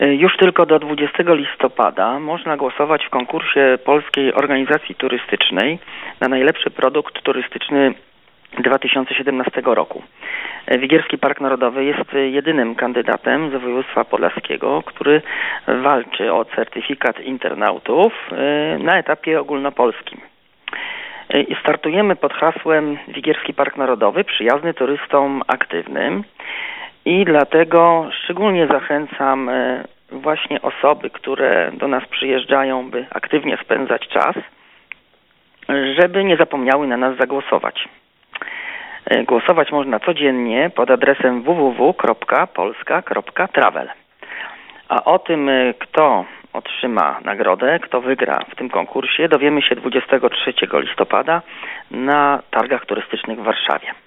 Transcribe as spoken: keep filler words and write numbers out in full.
Już tylko do dwudziestego listopada można głosować w konkursie Polskiej Organizacji Turystycznej na najlepszy produkt turystyczny dwa tysiące siedemnastego roku. Wigierski Park Narodowy jest jedynym kandydatem z województwa podlaskiego, który walczy o certyfikat internautów na etapie ogólnopolskim. Startujemy pod hasłem Wigierski Park Narodowy, przyjazny turystom aktywnym i dlatego szczególnie zachęcam właśnie osoby, które do nas przyjeżdżają, by aktywnie spędzać czas, żeby nie zapomniały na nas zagłosować. Głosować można codziennie pod adresem w w w kropka polska kropka travel. A o tym, kto otrzyma nagrodę, kto wygra w tym konkursie, dowiemy się dwudziestego trzeciego listopada na targach turystycznych w Warszawie.